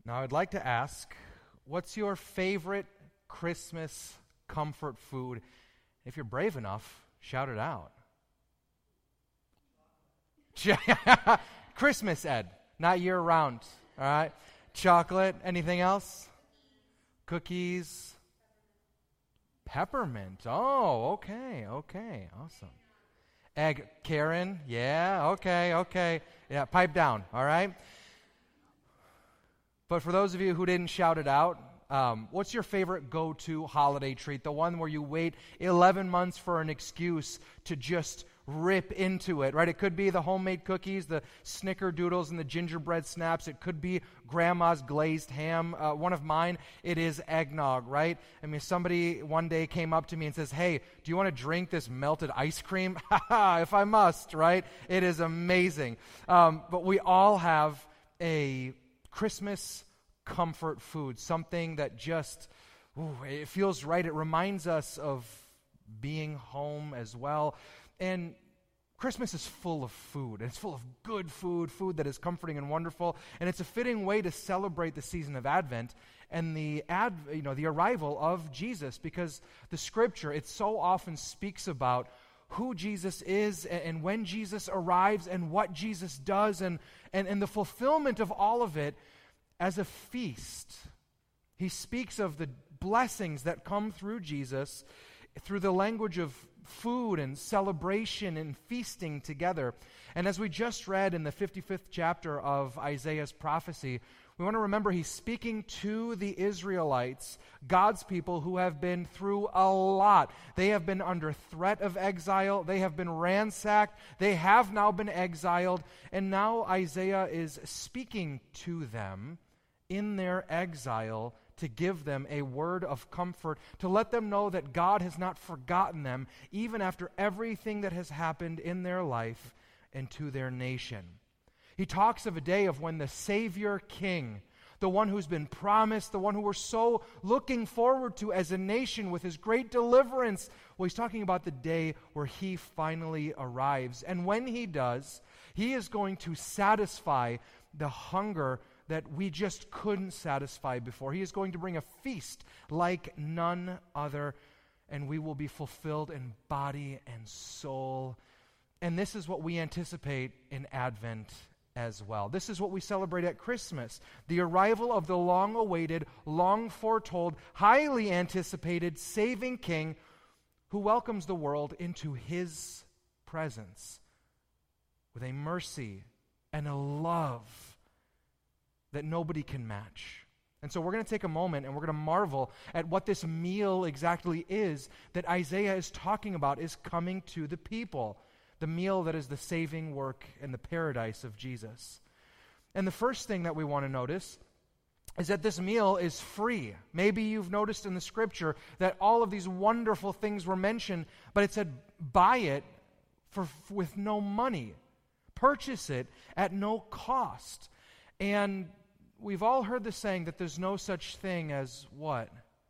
Now, I'd like to ask, what's your favorite Christmas comfort food? If you're brave enough, shout it out. Christmas, Ed, not year-round, all right? Chocolate, anything else? Cookies? Peppermint. Oh, okay, awesome. Egg, Karen, yeah, okay. Yeah, pipe down, all right? But for those of you who didn't shout it out, what's your favorite go-to holiday treat? The one where you wait 11 months for an excuse to just rip into it, right? It could be the homemade cookies, the snickerdoodles, and the gingerbread snaps. It could be grandma's glazed ham. One of mine, it is eggnog, right? I mean, somebody one day came up to me and says, "Hey, do you want to drink this melted ice cream?" If I must, right? It is amazing. But we all have a Christmas comfort food, something that just, it feels right. It reminds us of being home as well. And Christmas is full of food. It's full of good food that is comforting and wonderful. And it's a fitting way to celebrate the season of Advent and the arrival of Jesus, because the Scripture, it so often speaks about who Jesus is and when Jesus arrives and what Jesus does and the fulfillment of all of it as a feast. He speaks of the blessings that come through Jesus through the language of food and celebration and feasting together. And as we just read in the 55th chapter of Isaiah's prophecy, we want to remember he's speaking to the Israelites, God's people who have been through a lot. They have been under threat of exile. They have been ransacked. They have now been exiled. And now Isaiah is speaking to them in their exile to give them a word of comfort, to let them know that God has not forgotten them, even after everything that has happened in their life and to their nation. He talks of a day of when the Savior King, the one who's been promised, the one who we're so looking forward to as a nation with his great deliverance, well, he's talking about the day where he finally arrives. And when he does, he is going to satisfy the hunger that we just couldn't satisfy before. He is going to bring a feast like none other, and we will be fulfilled in body and soul. And this is what we anticipate in Advent as well. This is what we celebrate at Christmas, the arrival of the long-awaited, long-foretold, highly anticipated saving King who welcomes the world into his presence with a mercy and a love that nobody can match. And so we're going to take a moment and we're going to marvel at what this meal exactly is that Isaiah is talking about is coming to the people. The meal that is the saving work and the paradise of Jesus. And the first thing that we want to notice is that this meal is free. Maybe you've noticed in the Scripture that all of these wonderful things were mentioned, but it said buy it with no money. Purchase it at no cost. And we've all heard the saying that there's no such thing as what?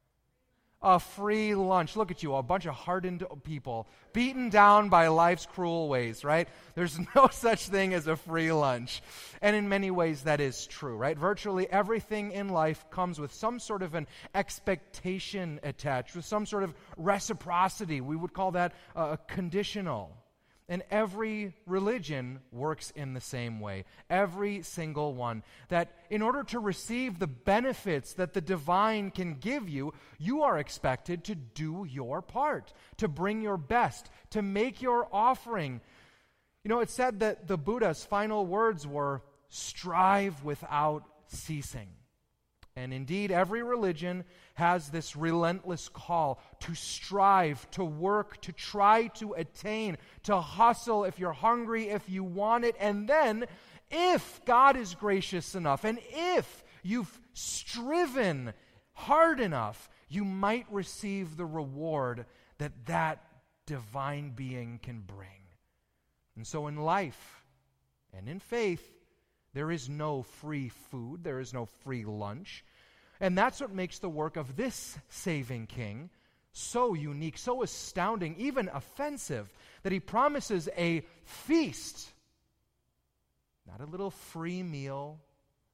A free lunch. Look at you, a bunch of hardened people, beaten down by life's cruel ways, right? There's no such thing as a free lunch. And in many ways that is true, right? Virtually everything in life comes with some sort of an expectation attached, with some sort of reciprocity. We would call that conditional. And every religion works in the same way. Every single one. That in order to receive the benefits that the divine can give you, you are expected to do your part, to bring your best, to make your offering. You know, it's said that the Buddha's final words were, strive without ceasing. And indeed, every religion has this relentless call to strive, to work, to try to attain, to hustle if you're hungry, if you want it. And then, if God is gracious enough, and if you've striven hard enough, you might receive the reward that divine being can bring. And so in life and in faith, there is no free food, there is no free lunch. And that's what makes the work of this saving King so unique, so astounding, even offensive, that he promises a feast. Not a little free meal,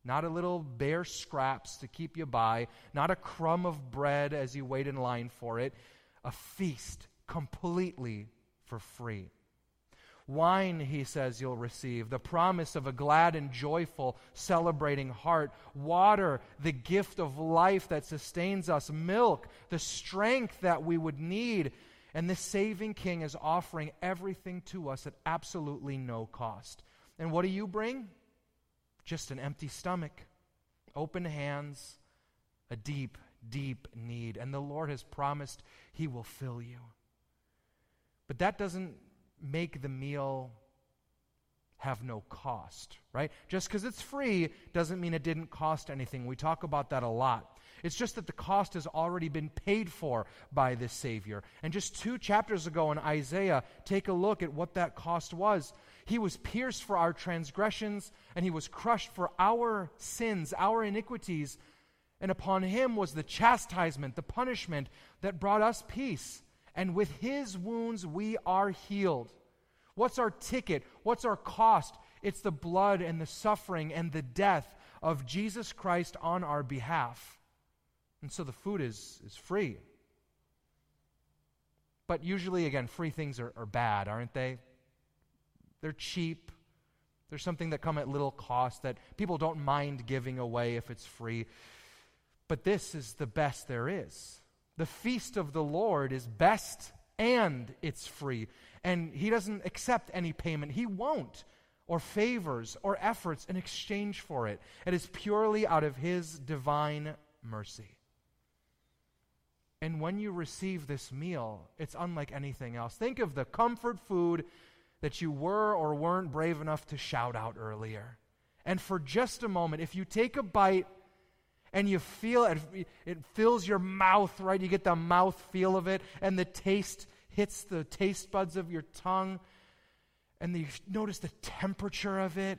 Not a little bare scraps to keep you by, not a crumb of bread as you wait in line for it. A feast completely for free. Wine, he says, you'll receive, the promise of a glad and joyful, celebrating heart. Water, the gift of life that sustains us. Milk, the strength that we would need. And this saving King is offering everything to us at absolutely no cost. And what do you bring? Just an empty stomach, open hands, a deep, deep need. And the Lord has promised he will fill you. But that doesn't make the meal have no cost, right? Just because it's free doesn't mean it didn't cost anything. We talk about that a lot. It's just that the cost has already been paid for by this Savior. And just 2 chapters ago in Isaiah, take a look at what that cost was. He was pierced for our transgressions, and he was crushed for our sins, our iniquities. And upon him was the chastisement, the punishment that brought us peace. And with his wounds we are healed. What's our ticket? What's our cost? It's the blood and the suffering and the death of Jesus Christ on our behalf. And so the food is free. But usually, again, free things are bad, aren't they? They're cheap. There's something that come at little cost that people don't mind giving away if it's free. But this is the best there is. The feast of the Lord is best and it's free. And he doesn't accept any payment. He won't, or favors, or efforts in exchange for it. It is purely out of his divine mercy. And when you receive this meal, it's unlike anything else. Think of the comfort food that you were or weren't brave enough to shout out earlier. And for just a moment, if you take a bite and you feel it fills your mouth, right? You get the mouth feel of it, and the taste hits the taste buds of your tongue, and you notice the temperature of it.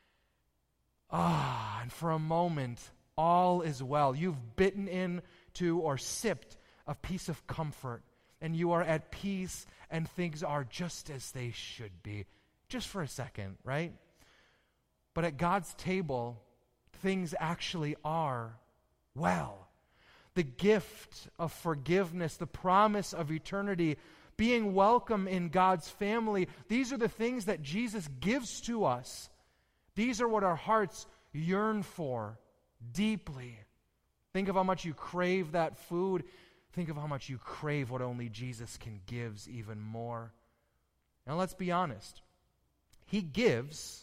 And for a moment, all is well. You've bitten into or sipped a piece of comfort, and you are at peace, and things are just as they should be. Just for a second, right? But at God's table, things actually are well. The gift of forgiveness, the promise of eternity, being welcome in God's family, these are the things that Jesus gives to us. These are what our hearts yearn for deeply. Think of how much you crave that food. Think of how much you crave what only Jesus can give even more. Now let's be honest. He gives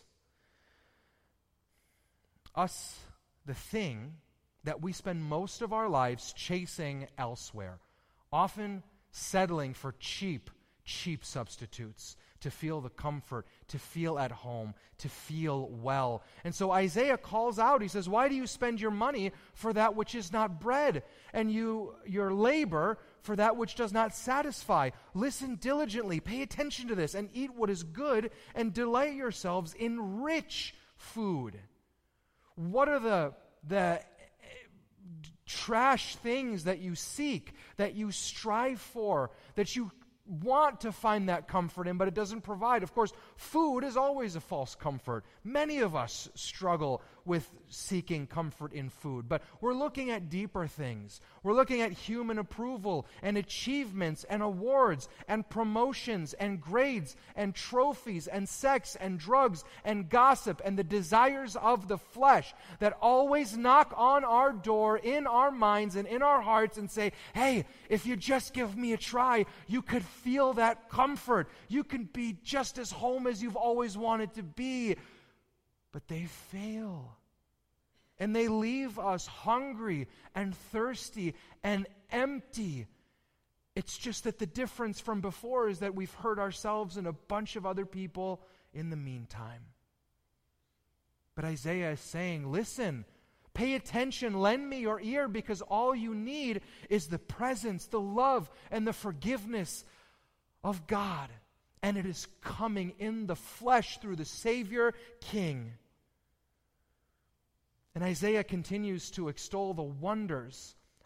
us the thing that we spend most of our lives chasing elsewhere, often settling for cheap substitutes to feel the comfort, to feel at home, to feel well. And so Isaiah calls out, he says, why do you spend your money for that which is not bread, and your labor for that which does not satisfy? Listen diligently, pay attention to this, and eat what is good, and delight yourselves in rich food. What are the trash things that you seek, that you strive for, that you want to find that comfort in, but it doesn't provide? Of course, food is always a false comfort. Many of us struggle with seeking comfort in food, but we're looking at deeper things. We're looking at human approval and achievements and awards and promotions and grades and trophies and sex and drugs and gossip and the desires of the flesh that always knock on our door in our minds and in our hearts and say, hey, if you just give me a try, you could feel that comfort. You can be just as home as you've always wanted to be. But they fail. And they leave us hungry and thirsty and empty. It's just that the difference from before is that we've hurt ourselves and a bunch of other people in the meantime. But Isaiah is saying, listen, pay attention, lend me your ear, because all you need is the presence, the love, and the forgiveness of God. And it is coming in the flesh through the Savior King. And Isaiah continues to extol the wonders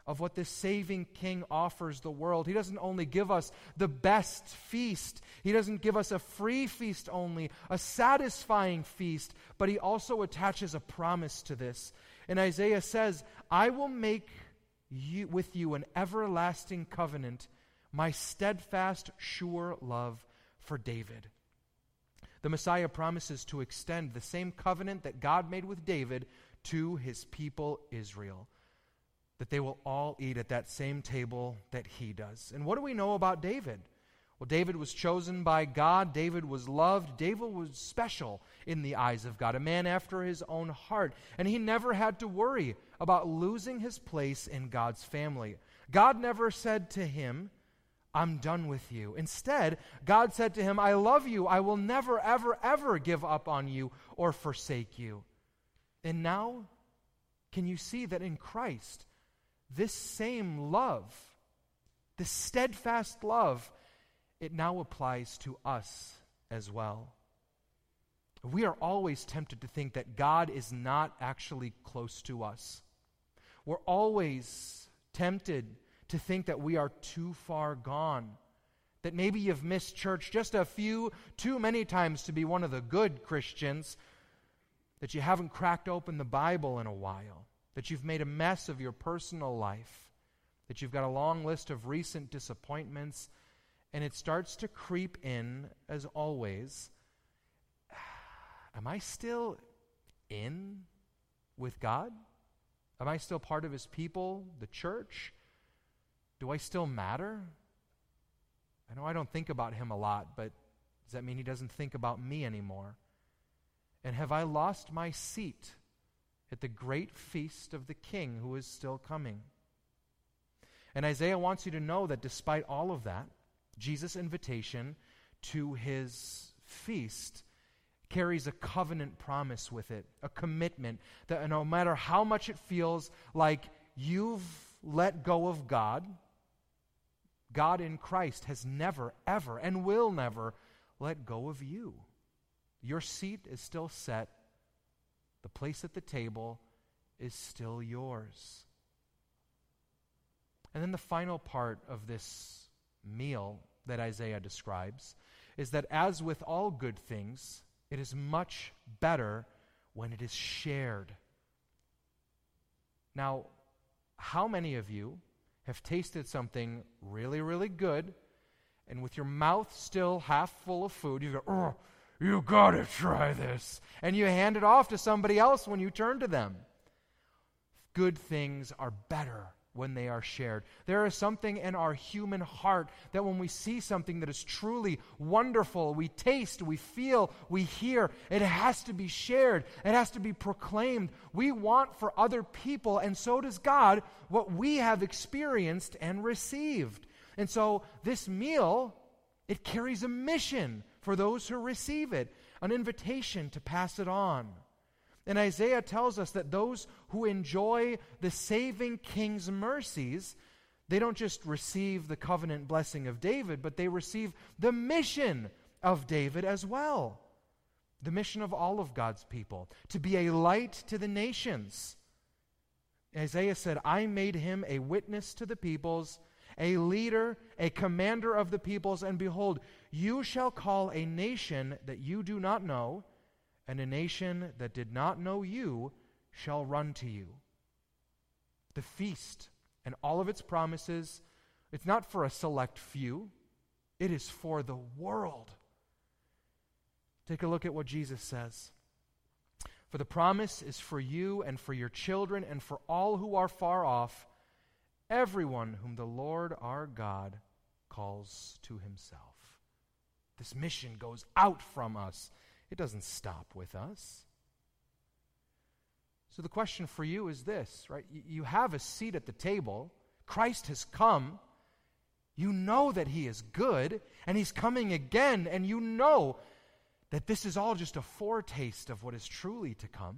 of what this saving King offers the world. He doesn't only give us the best feast. He doesn't give us a free feast only, a satisfying feast, but he also attaches a promise to this. And Isaiah says, I will make with you an everlasting covenant, my steadfast, sure love for David. The Messiah promises to extend the same covenant that God made with David to his people Israel, that they will all eat at that same table that he does. And what do we know about David? Well, David was chosen by God. David was loved. David was special in the eyes of God, a man after his own heart. And he never had to worry about losing his place in God's family. God never said to him, I'm done with you. Instead, God said to him, I love you. I will never, ever, ever give up on you or forsake you. And now, can you see that in Christ, this same love, this steadfast love, it now applies to us as well. We are always tempted to think that God is not actually close to us. We're always tempted to think that we are too far gone, that maybe you've missed church just a few too many times to be one of the good Christians, that you haven't cracked open the Bible in a while, that you've made a mess of your personal life, that you've got a long list of recent disappointments, and it starts to creep in, as always. Am I still in with God? Am I still part of his people, the church? Do I still matter? I know I don't think about him a lot, but does that mean he doesn't think about me anymore? And have I lost my seat at the great feast of the King who is still coming? And Isaiah wants you to know that despite all of that, Jesus' invitation to his feast carries a covenant promise with it, a commitment that no matter how much it feels like you've let go of God, God in Christ has never, ever, and will never let go of you. Your seat is still set. The place at the table is still yours. And then the final part of this meal that Isaiah describes is that as with all good things, it is much better when it is shared. Now, how many of you have tasted something really, really good, and with your mouth still half full of food, you go, oh, you gotta try this, and you hand it off to somebody else when you turn to them? Good things are better when they are shared. There is something in our human heart that when we see something that is truly wonderful, we taste, we feel, we hear, it has to be shared. It has to be proclaimed. We want for other people, and so does God, what we have experienced and received. And so this meal, it carries a mission for those who receive it, an invitation to pass it on. And Isaiah tells us that those who enjoy the saving King's mercies, they don't just receive the covenant blessing of David, but they receive the mission of David as well. The mission of all of God's people, to be a light to the nations. Isaiah said, I made him a witness to the peoples, a leader, a commander of the peoples, and behold, you shall call a nation that you do not know, and a nation that did not know you shall run to you. The feast and all of its promises, it's not for a select few. It is for the world. Take a look at what Jesus says. For the promise is for you and for your children and for all who are far off, everyone whom the Lord our God calls to himself. This mission goes out from us. It doesn't stop with us. So the question for you is this, right? You have a seat at the table. Christ has come. You know that he is good, and he's coming again, and you know that this is all just a foretaste of what is truly to come.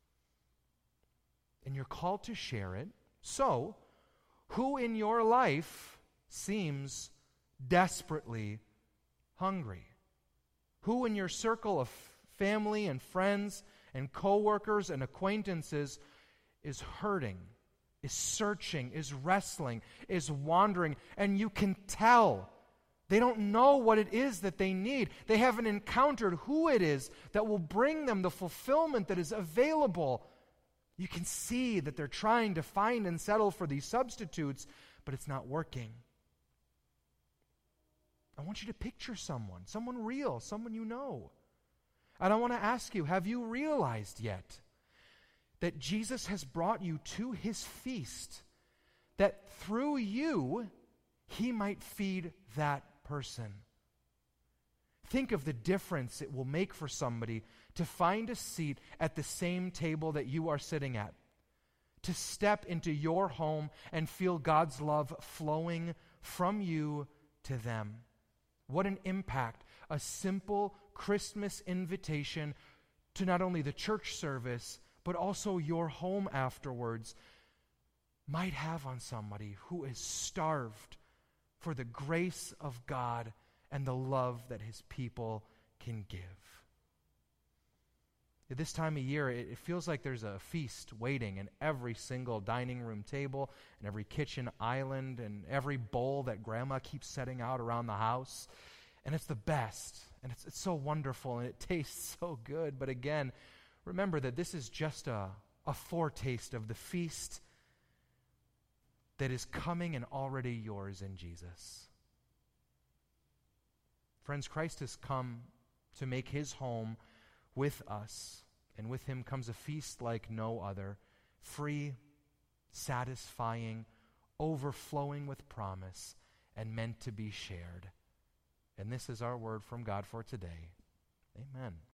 And you're called to share it. So, who in your life seems desperately hungry? Who in your circle of family and friends and coworkers and acquaintances is hurting is searching, is wrestling, is wandering, and you can tell. They don't know what it is that they need. They haven't encountered who it is that will bring them the fulfillment that is available. You can see that they're trying to find and settle for these substitutes, but it's not working. I want you to picture someone real, someone you know. And I want to ask you, have you realized yet that Jesus has brought you to his feast, that through you, he might feed that person? Think of the difference it will make for somebody to find a seat at the same table that you are sitting at, to step into your home and feel God's love flowing from you to them. What an impact a simple Christmas invitation to not only the church service, but also your home afterwards might have on somebody who is starved for the grace of God and the love that his people can give. At this time of year, it feels like there's a feast waiting in every single dining room table and every kitchen island and every bowl that grandma keeps setting out around the house. And it's the best, and it's so wonderful, and it tastes so good. But again, remember that this is just a foretaste of the feast that is coming and already yours in Jesus. Friends, Christ has come to make his home with us, and with him comes a feast like no other, free, satisfying, overflowing with promise, and meant to be shared. And this is our word from God for today. Amen.